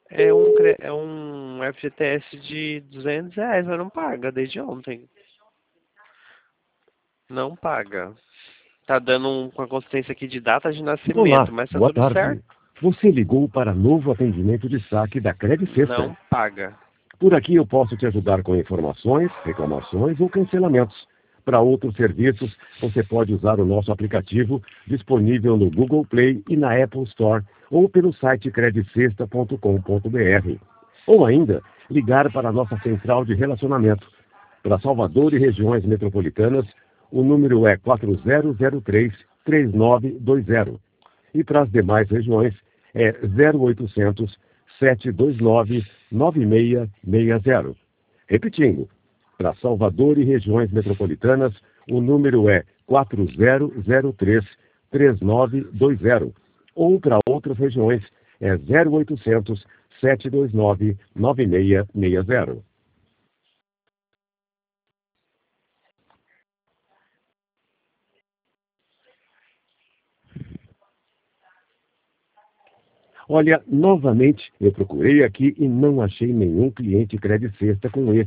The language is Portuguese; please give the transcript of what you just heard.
É um FGTS de R$ 200, mas não paga desde ontem. Não paga. Tá dando com a consistência aqui de data de Olá, nascimento, mas tá boa tudo certo. tarde. Você ligou para novo atendimento de saque da Credit Sexta. Não paga. Por aqui eu posso te ajudar com informações, reclamações ou cancelamentos. Para outros serviços, você pode usar o nosso aplicativo disponível no Google Play e na Apple Store ou pelo site creditsexta.com.br. Ou ainda, ligar para a nossa central de relacionamento. Para Salvador e regiões metropolitanas, o número é 4003-3920. E para as demais regiões, é 0800 729 9660. Repetindo, para Salvador e regiões metropolitanas, o número é 4003-3920. Ou para outras regiões, é 0800 729 9660. Olha, novamente, eu procurei aqui e não achei nenhum cliente Credit Sexta com esse